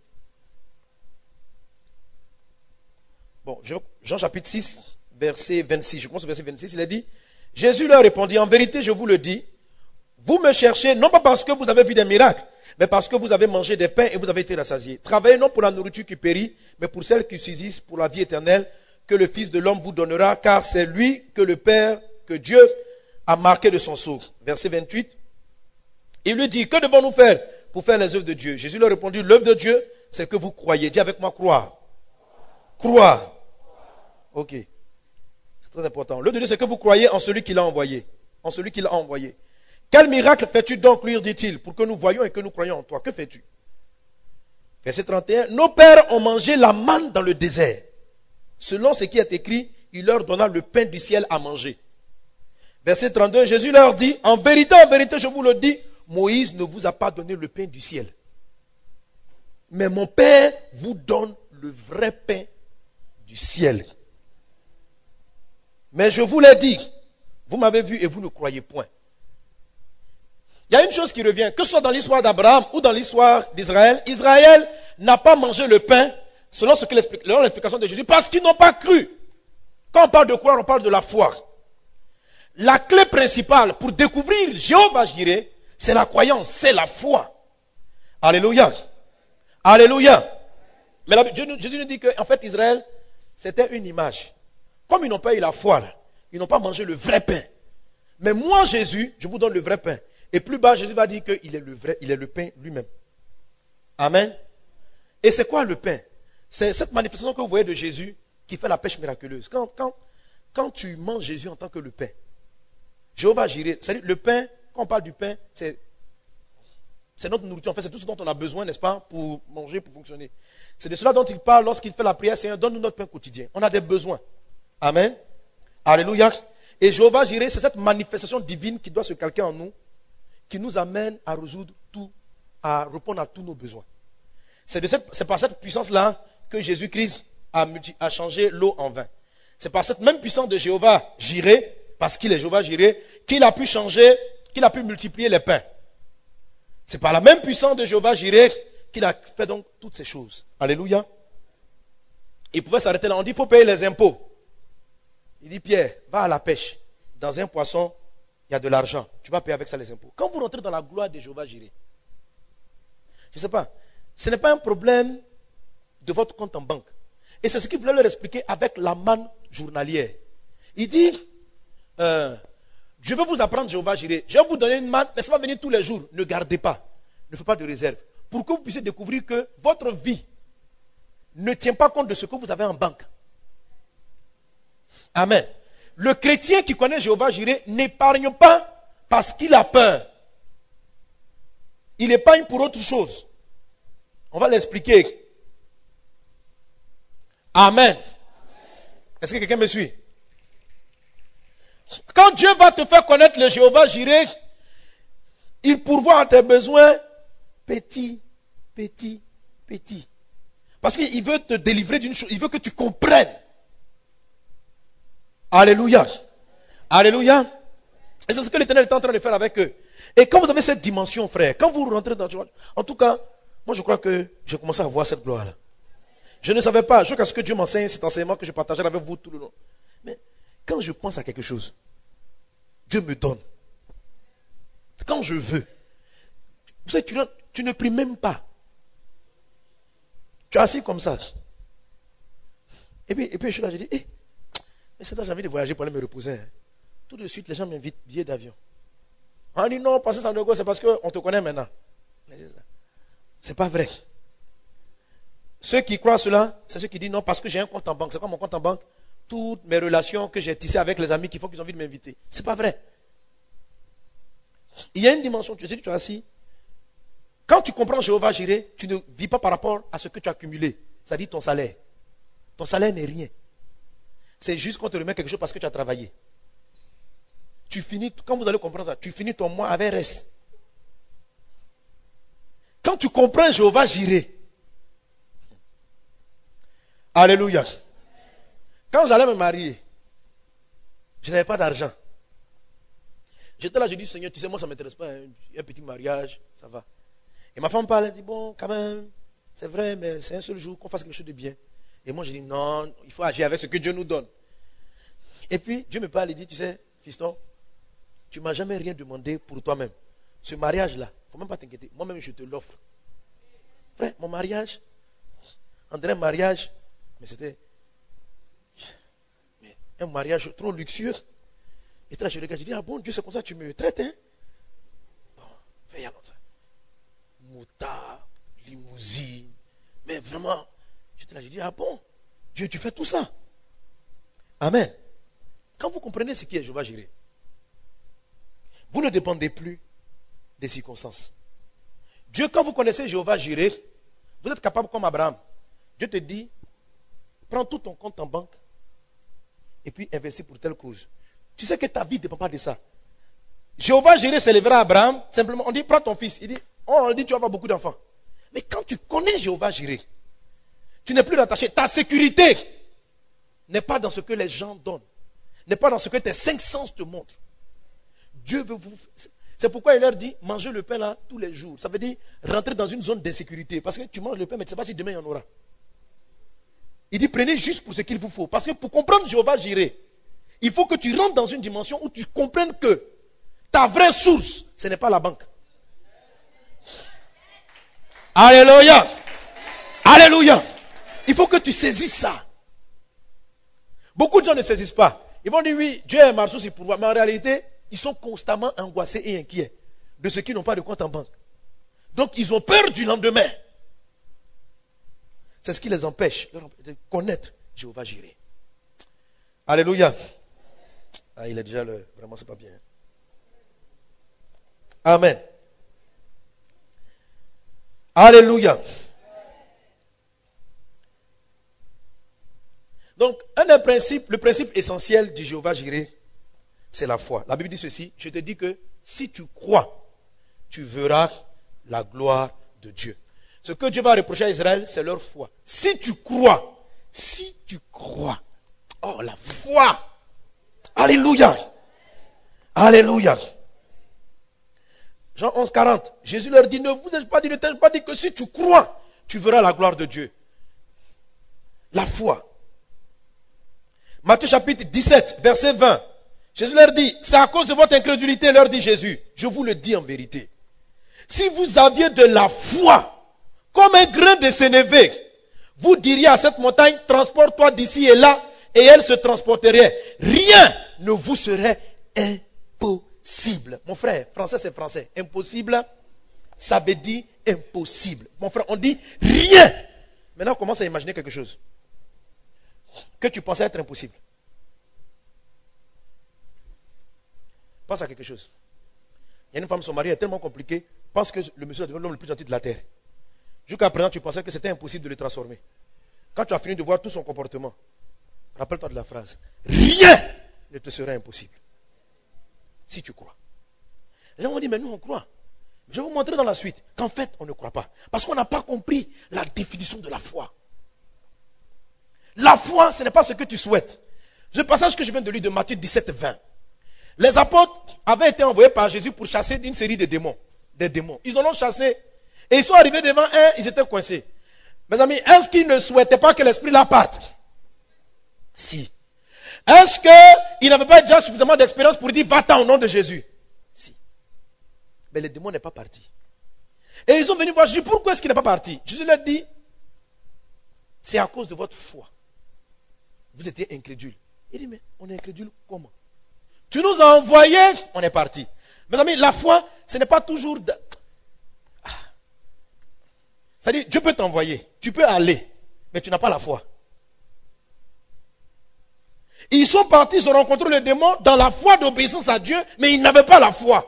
[SPEAKER 4] bon, Jean chapitre six, verset vingt-six, je commence au verset vingt-six, il a dit, Jésus leur répondit, en vérité, je vous le dis, vous me cherchez, non pas parce que vous avez vu des miracles, mais parce que vous avez mangé des pains et vous avez été rassasiés. Travaillez non pour la nourriture qui périt, mais pour celle qui subsiste pour la vie éternelle, que le Fils de l'homme vous donnera, car c'est lui que le Père, que Dieu a marqué de son sceau. Verset vingt-huit. Il lui dit, que devons-nous faire pour faire les œuvres de Dieu? Jésus leur répondit, l'œuvre de Dieu, c'est que vous croyez. Dis avec moi, croire. Croire. Ok. C'est très important. L'œuvre de Dieu, c'est que vous croyez en celui qui l'a envoyé. En celui qui l'a envoyé. Quel miracle fais-tu donc, lui dit-il, pour que nous voyions et que nous croyions en toi? Que fais-tu? Verset trente et un. Nos pères ont mangé la manne dans le désert. Selon ce qui est écrit, il leur donna le pain du ciel à manger. Verset trente-deux. Jésus leur dit, en vérité, en vérité, je vous le dis, Moïse ne vous a pas donné le pain du ciel. Mais mon Père vous donne le vrai pain du ciel. Mais je vous l'ai dit, vous m'avez vu et vous ne croyez point. Il y a une chose qui revient, que ce soit dans l'histoire d'Abraham ou dans l'histoire d'Israël, Israël n'a pas mangé le pain selon ce que l'explication de Jésus, parce qu'ils n'ont pas cru. Quand on parle de croire, on parle de la foi. La clé principale pour découvrir Jéhovah Jireh, c'est la croyance, c'est la foi. Alléluia. Alléluia. Mais la, Dieu, Jésus nous dit qu'en fait, Israël, c'était une image. Comme ils n'ont pas eu la foi, là, ils n'ont pas mangé le vrai pain. Mais moi, Jésus, je vous donne le vrai pain. Et plus bas, Jésus va dire qu'il est le vrai, il est le pain lui-même. Amen. Et c'est quoi le pain? C'est cette manifestation que vous voyez de Jésus qui fait la pêche miraculeuse. Quand, quand, quand tu manges Jésus en tant que le pain, Jéhovah Jireh, c'est-à-dire le pain, quand on parle du pain, c'est, c'est notre nourriture. En fait, c'est tout ce dont on a besoin, n'est-ce pas, pour manger, pour fonctionner. C'est de cela dont il parle lorsqu'il fait la prière, Seigneur, donne-nous notre pain quotidien. On a des besoins. Amen. Alléluia. Et Jéhovah Jireh, c'est cette manifestation divine qui doit se calquer en nous, qui nous amène à résoudre tout, à répondre à tous nos besoins. C'est, de cette, c'est par cette puissance-là que Jésus-Christ a, multi, a changé l'eau en vin. C'est par cette même puissance de Jéhovah Jireh, parce qu'il est Jéhovah Jireh, qu'il a pu changer, qu'il a pu multiplier les pains. C'est par la même puissance de Jéhovah Jireh qu'il a fait donc toutes ces choses. Alléluia. Il pouvait s'arrêter là. On dit, il faut payer les impôts. Il dit, Pierre, va à la pêche. Dans un poisson, il y a de l'argent. Tu vas payer avec ça les impôts. Quand vous rentrez dans la gloire de Jéhovah Jireh, je ne sais pas, ce n'est pas un problème de votre compte en banque. Et c'est ce qu'il voulait leur expliquer avec la manne journalière. Il dit, euh, je veux vous apprendre Jéhovah Jireh. Je vais vous donner une manne, mais ça va venir tous les jours. Ne gardez pas. Ne faites pas de réserve. Pour que vous puissiez découvrir que votre vie ne tient pas compte de ce que vous avez en banque. Amen. Le chrétien qui connaît Jéhovah Jireh n'épargne pas parce qu'il a peur. Il épargne pour autre chose. On va l'expliquer. Amen. Est-ce que quelqu'un me suit? Quand Dieu va te faire connaître le Jéhovah Jireh, il pourvoit à tes besoins petits, petits, petits. Parce qu'il veut te délivrer d'une chose, il veut que tu comprennes. Alléluia. Alléluia. Et c'est ce que l'Éternel est en train de faire avec eux. Et quand vous avez cette dimension, frère, quand vous rentrez dans... En tout cas, moi je crois que j'ai commencé à voir cette gloire-là. Je ne savais pas, jusqu'à ce que Dieu m'enseigne cet enseignement que je partagerai avec vous tout le long. Mais quand je pense à quelque chose, Dieu me donne. Quand je veux. Vous savez, tu, tu ne pries même pas. Tu es assis comme ça. Et puis, et puis je suis là, je dis, eh, mais c'est là j'ai envie de voyager pour aller me reposer. Hein. Tout de suite, les gens m'invitent, billet d'avion. On dit non, passer sans logo, c'est parce qu'on te connaît maintenant. C'est pas vrai. Ceux qui croient cela, c'est ceux qui disent non, parce que j'ai un compte en banque. C'est quoi mon compte en banque? Toutes mes relations que j'ai tissées avec les amis qui font qu'ils ont envie de m'inviter. C'est pas vrai. Il y a une dimension, tu sais, tu es assis. Quand tu comprends Jéhovah Jireh, tu ne vis pas par rapport à ce que tu as accumulé. C'est-à-dire ton salaire. Ton salaire n'est rien. C'est juste qu'on te remet quelque chose parce que tu as travaillé. Tu finis, quand vous allez comprendre ça, tu finis ton mois avec reste. Quand tu comprends Jéhovah Jireh, alléluia. Quand j'allais me marier, je n'avais pas d'argent. J'étais là, je dis, Seigneur, tu sais, moi ça ne m'intéresse pas, hein, un petit mariage, ça va. Et ma femme parle, elle dit, bon, quand même, c'est vrai, mais c'est un seul jour qu'on fasse quelque chose de bien. Et moi je dis, non, il faut agir avec ce que Dieu nous donne. Et puis, Dieu me parle et dit, tu sais, fiston, tu ne m'as jamais rien demandé pour toi-même. Ce mariage-là, il ne faut même pas t'inquiéter. Moi-même, je te l'offre. Frère, mon mariage, on dirait un mariage, mais c'était mais un mariage trop luxueux. Et là, je regarde, je dis, ah bon, Dieu, c'est comme ça que tu me traites, hein? Bon, il y a longtemps. Moutard, limousine, mais vraiment, j'étais là, je dis, ah bon, Dieu, tu fais tout ça. Amen. Quand vous comprenez ce qui est Jéhovah Jireh, vous ne dépendez plus des circonstances. Dieu, quand vous connaissez Jéhovah Jireh, vous êtes capable comme Abraham. Dieu te dit, prends tout ton compte en banque et puis investis pour telle cause. Tu sais que ta vie ne dépend pas de ça. Jéhovah Jireh s'élèvera à Abraham, simplement, on dit, prends ton fils. Il dit, oh, on dit, tu vas avoir beaucoup d'enfants. Mais quand tu connais Jéhovah Jireh, tu n'es plus rattaché. Ta sécurité n'est pas dans ce que les gens donnent, n'est pas dans ce que tes cinq sens te montrent. Dieu veut vous... C'est pourquoi il leur dit, mangez le pain là tous les jours. Ça veut dire rentrer dans une zone d'insécurité. Parce que tu manges le pain, mais tu ne sais pas si demain il y en aura. Il dit, prenez juste pour ce qu'il vous faut. Parce que pour comprendre Jéhovah Jireh, il faut que tu rentres dans une dimension où tu comprennes que ta vraie source, ce n'est pas la banque. Alléluia. Alléluia. Il faut que tu saisisses ça. Beaucoup de gens ne saisissent pas. Ils vont dire oui, Dieu est ma source et pourvoit. Mais en réalité, ils sont constamment angoissés et inquiets de ceux qui n'ont pas de compte en banque. Donc, ils ont peur du lendemain. C'est ce qui les empêche de connaître Jéhovah Jireh. Alléluia. Ah, il est déjà le... Vraiment, c'est pas bien. Amen. Alléluia. Donc, un des principes, le principe essentiel du Jéhovah Jireh, c'est la foi. La Bible dit ceci, je te dis que si tu crois, tu verras la gloire de Dieu. Ce que Dieu va reprocher à Israël, c'est leur foi. Si tu crois, si tu crois, oh la foi, alléluia, alléluia. Jean onze, quarante, Jésus leur dit, ne vous ai pas dit, ne t'ai pas dit que si tu crois, tu verras la gloire de Dieu. La foi. Matthieu chapitre dix-sept, verset vingt. Jésus leur dit, c'est à cause de votre incrédulité, leur dit Jésus. Je vous le dis en vérité. Si vous aviez de la foi, comme un grain de sénévé, vous diriez à cette montagne, transporte-toi d'ici et là, et elle se transporterait. Rien ne vous serait impossible. Mon frère, français c'est français. Impossible, ça veut dire impossible. Mon frère, on dit rien. Maintenant, on commence à imaginer quelque chose que tu pensais être impossible. Pense à quelque chose. Il y a une femme, son mari est tellement compliqué, pense que le monsieur est l'homme le plus gentil de la terre. Jusqu'à présent, tu pensais que c'était impossible de le transformer. Quand tu as fini de voir tout son comportement, rappelle-toi de la phrase. Rien ne te sera impossible. Si tu crois. Les gens vont dire, mais nous on croit. Je vais vous montrer dans la suite qu'en fait, on ne croit pas. Parce qu'on n'a pas compris la définition de la foi. La foi, ce n'est pas ce que tu souhaites. Ce passage que je viens de lire de Matthieu dix-sept, vingt. Les apôtres avaient été envoyés par Jésus pour chasser une série de démons. Des démons. Ils en ont chassé. Et ils sont arrivés devant un, ils étaient coincés. Mes amis, est-ce qu'ils ne souhaitaient pas que l'esprit là parte? Si. Est-ce qu'ils n'avaient pas déjà suffisamment d'expérience pour dire va-t'en au nom de Jésus? Si. Mais le démon n'est pas parti. Et ils sont venus voir Jésus, pourquoi est-ce qu'il n'est pas parti? Jésus leur dit, c'est à cause de votre foi. Vous étiez incrédule. Il dit, mais on est incrédule comment? Tu nous as envoyés, on est parti. Mes amis, la foi, ce n'est pas toujours... De... Ah. C'est-à-dire, Dieu peut t'envoyer, tu peux aller, mais tu n'as pas la foi. Ils sont partis, ils ont rencontré le démon dans la foi d'obéissance à Dieu, mais ils n'avaient pas la foi.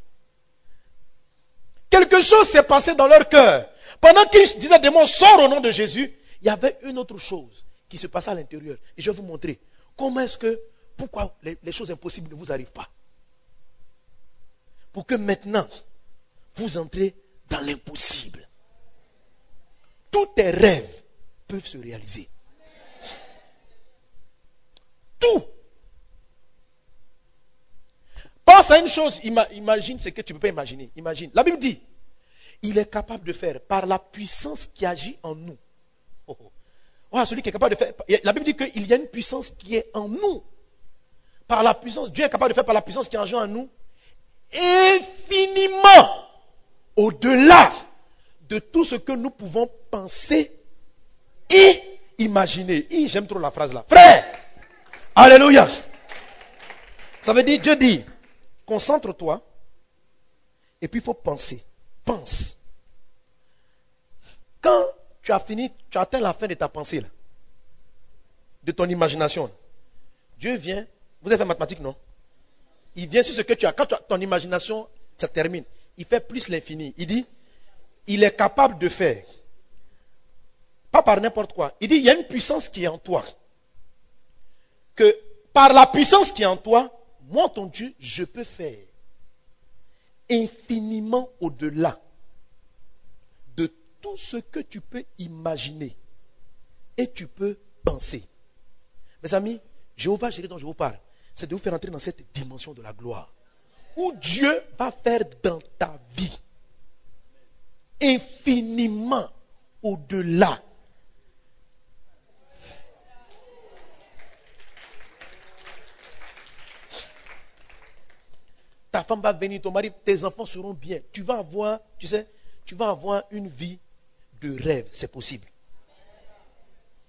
[SPEAKER 4] Quelque chose s'est passé dans leur cœur. Pendant qu'ils disaient démon, sors au nom de Jésus, il y avait une autre chose qui se passait à l'intérieur. Et je vais vous montrer comment est-ce que, pourquoi les, les choses impossibles ne vous arrivent pas. Pour que maintenant, vous entrez dans l'impossible. Tous tes rêves peuvent se réaliser. Tout. Pense à une chose, imagine ce que tu ne peux pas imaginer. Imagine. La Bible dit, il est capable de faire par la puissance qui agit en nous. Oh, oh. Oh, celui qui est capable de faire. La Bible dit qu'il y a une puissance qui est en nous. Par la puissance, Dieu est capable de faire par la puissance qui agit en nous. Infiniment au-delà de tout ce que nous pouvons penser et imaginer. Et j'aime trop la phrase là. Frère, alléluia. Ça veut dire, Dieu dit, concentre-toi et puis il faut penser. Pense. Quand tu as fini, tu as atteint la fin de ta pensée là, de ton imagination. Dieu vient, vous avez fait mathématiques, non? Il vient sur ce que tu as. Quand tu as, ton imagination se termine, il fait plus l'infini. Il dit, il est capable de faire. Pas par n'importe quoi. Il dit, il y a une puissance qui est en toi. Que par la puissance qui est en toi, moi, ton Dieu, je peux faire infiniment au-delà de tout ce que tu peux imaginer et tu peux penser. Mes amis, Jéhovah Jireh dont je vous parle, c'est de vous faire entrer dans cette dimension de la gloire où Dieu va faire dans ta vie infiniment au-delà. Ta femme va venir, ton mari, tes enfants seront bien. Tu vas avoir, tu sais, tu vas avoir une vie de rêve, c'est possible.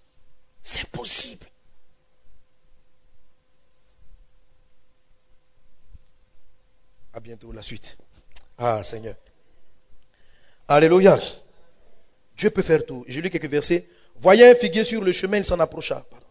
[SPEAKER 4] bientôt la suite. Ah, Seigneur. Alléluia. Dieu peut faire tout. J'ai lu quelques versets. Voyant un figuier sur le chemin, il s'en approcha. Pardon.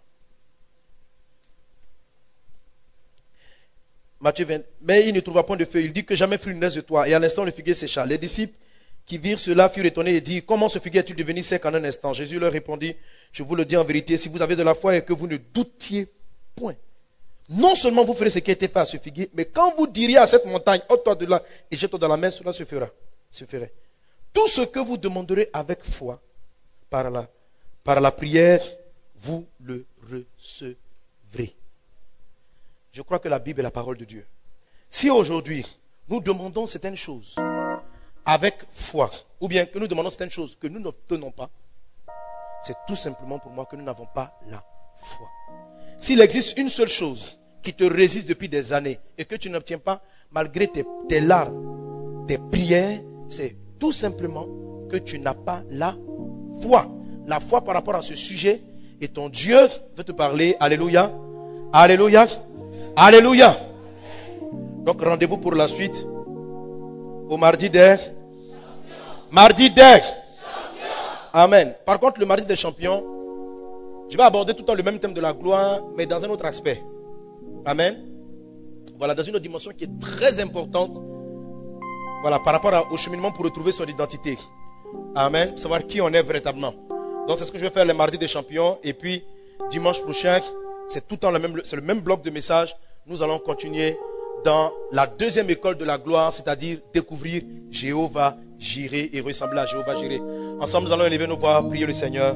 [SPEAKER 4] Matthieu vingt. Mais il ne trouva point de feuilles. Il dit que jamais fruit ne naisse de toi. Et à l'instant, le figuier sécha. Les disciples qui virent cela furent étonnés et dirent, comment ce figuier est-il devenu sec en un instant? Jésus leur répondit, je vous le dis en vérité, si vous avez de la foi et que vous ne doutiez point, non seulement vous ferez ce qui a été fait à ce figuier, mais quand vous diriez à cette montagne, ôte-toi de là et jette-toi dans la mer, cela se fera. Se ferait. Tout ce que vous demanderez avec foi, par la, par la prière, vous le recevrez. Je crois que la Bible est la parole de Dieu. Si aujourd'hui, nous demandons certaines choses avec foi, ou bien que nous demandons certaines choses que nous n'obtenons pas, c'est tout simplement pour moi que nous n'avons pas la foi. S'il existe une seule chose qui te résiste depuis des années et que tu n'obtiens pas malgré tes, tes larmes, tes prières, c'est tout simplement que tu n'as pas la foi. La foi par rapport à ce sujet, et ton Dieu veut te parler. Alléluia. Alléluia. Alléluia. Donc rendez-vous pour la suite au mardi des mardi des Amen. Par contre, le mardi des champions, je vais aborder tout le temps le même thème de la gloire, mais dans un autre aspect. Amen. Voilà, dans une autre dimension qui est très importante. Voilà, par rapport au cheminement pour retrouver son identité. Amen. Pour savoir qui on est véritablement. Donc, c'est ce que je vais faire les mardis des champions. Et puis, dimanche prochain, c'est tout le temps le même, c'est le même bloc de messages. Nous allons continuer dans la deuxième école de la gloire, c'est-à-dire découvrir Jéhovah Jireh et ressembler à Jéhovah Jireh. Ensemble, nous allons élever nos voix, prier le Seigneur.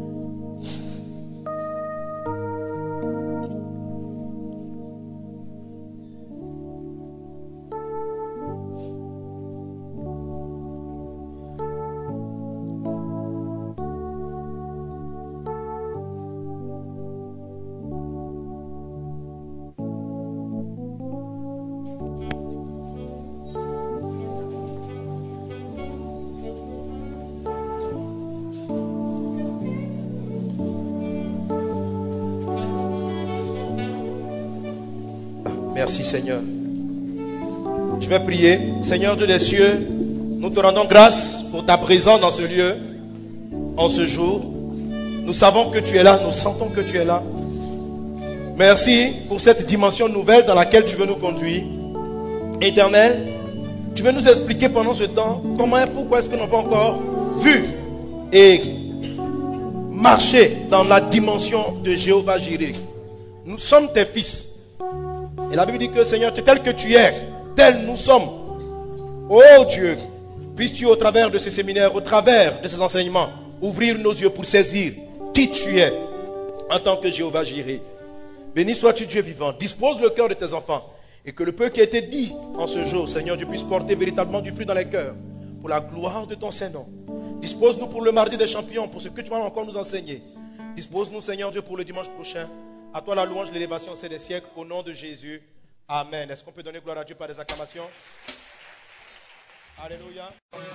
[SPEAKER 4] Merci Seigneur. Je vais prier. Seigneur Dieu des cieux, nous te rendons grâce pour ta présence dans ce lieu, en ce jour. Nous savons que tu es là, nous sentons que tu es là. Merci pour cette dimension nouvelle dans laquelle tu veux nous conduire. Éternel, tu veux nous expliquer pendant ce temps comment et pourquoi est-ce que nous n'avons pas encore vu et marché dans la dimension de Jéhovah Jireh. Nous sommes tes fils. Et la Bible dit que Seigneur, tel que tu es, tel nous sommes. Oh Dieu, puisses-tu au travers de ces séminaires, au travers de ces enseignements, ouvrir nos yeux pour saisir qui tu es en tant que Jéhovah Jireh. Béni sois-tu Dieu vivant. Dispose le cœur de tes enfants et que le peu qui a été dit en ce jour, Seigneur, Dieu puisse porter véritablement du fruit dans les cœurs pour la gloire de ton Saint-Nom. Dispose-nous pour le mardi des champions, pour ce que tu vas encore nous enseigner. Dispose-nous, Seigneur Dieu, pour le dimanche prochain. À toi la louange, l'élévation, c'est des siècles. Au nom de Jésus. Amen. Est-ce qu'on peut donner gloire à Dieu par des acclamations? Alléluia.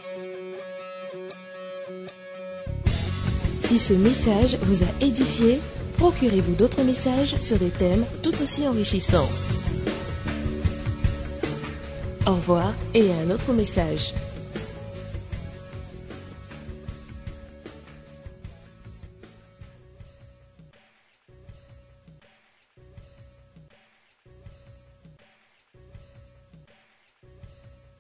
[SPEAKER 3] Si ce message vous a édifié, procurez-vous d'autres messages sur des thèmes tout aussi enrichissants. Au revoir et à un autre message.